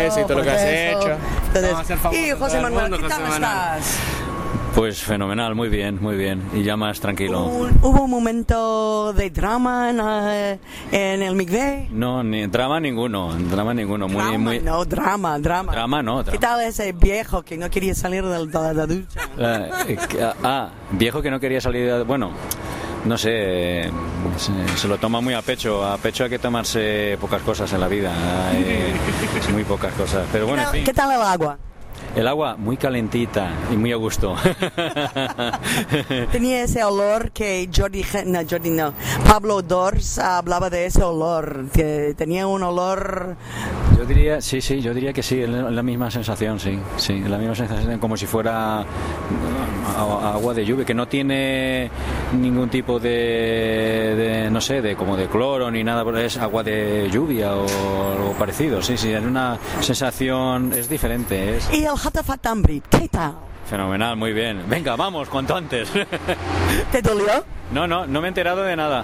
proceso y todo lo que has hecho. Entonces, Vamos a ser famosos y en José todo el Manuel, mundo, ¿qué tal José Manuel. estás? Pues fenomenal, muy bien, y ya más tranquilo. ¿Hubo un momento de drama en el Mikveh? No, ni drama ninguno, Drama, no, drama. Drama no, ¿Qué tal ese viejo que no quería salir de la ducha? Viejo que no quería salir, bueno, no sé, se lo toma muy a pecho hay que tomarse pocas cosas en la vida, muy pocas cosas, pero bueno, en fin. ¿Qué tal el agua? El agua muy calentita y muy a gusto. Tenía ese olor que Pablo Dors hablaba de ese olor, que tenía un olor... Yo diría que sí, es la misma sensación, sí, la misma sensación, como si fuera agua de lluvia, que no tiene ningún tipo de no sé, como de cloro ni nada, pero es agua de lluvia o algo parecido, sí, es una sensación, es diferente, ¿Y el Hatafat Ambrit, qué tal? Fenomenal, muy bien. Venga, vamos, cuanto antes. ¿Te dolió? No me he enterado de nada.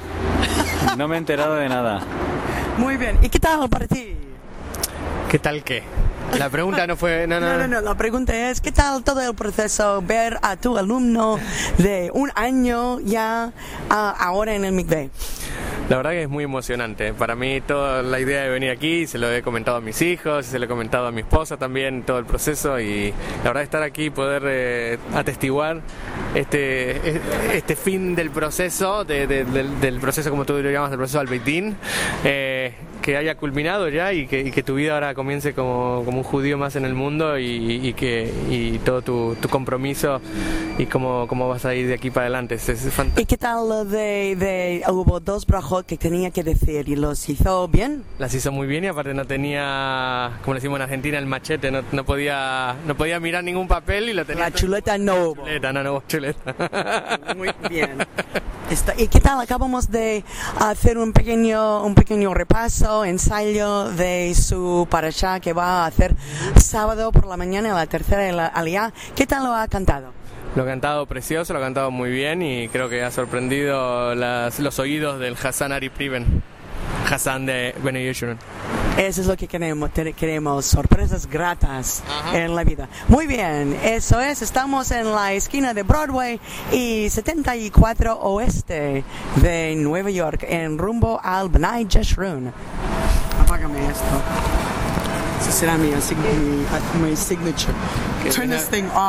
Muy bien. ¿Y qué tal para ti? ¿Qué tal qué? La pregunta no fue... No. La pregunta es, ¿qué tal todo el proceso? Ver a tu alumno de un año ya ahora en el Mikveh. La verdad que es muy emocionante. Para mí toda la idea de venir aquí, se lo he comentado a mis hijos, se lo he comentado a mi esposa también, todo el proceso, y la verdad estar aquí y poder atestiguar este fin del proceso, del proceso como tú lo llamas, del proceso al Beit Din, que haya culminado ya y que tu vida ahora comience como un judío más en el mundo y todo tu compromiso y cómo vas a ir de aquí para adelante. Es fantástico. ¿Y qué tal lo hubo dos brajot que tenía que decir y los hizo bien? Las hizo muy bien y aparte no tenía, como le decimos en Argentina, el machete, no podía mirar ningún papel y lo tenía. La chuleta no hubo. No hubo chuleta. Muy bien. ¿Y qué tal? Acabamos de hacer un pequeño repaso, ensayo de su parashá que va a hacer sábado por la mañana, la tercera aliyá. ¿Qué tal lo ha cantado? Lo ha cantado precioso, lo ha cantado muy bien y creo que ha sorprendido los oídos del Hassan Ari Priven, Hassan de Bnei Yeshurun. Eso es lo que queremos, sorpresas gratas en la vida. Muy bien, eso es, estamos en la esquina de Broadway y 74 Oeste de Nueva York, en rumbo al Bnei Yeshurun. Apágame esto. Ese será mi signature. Turn this thing off.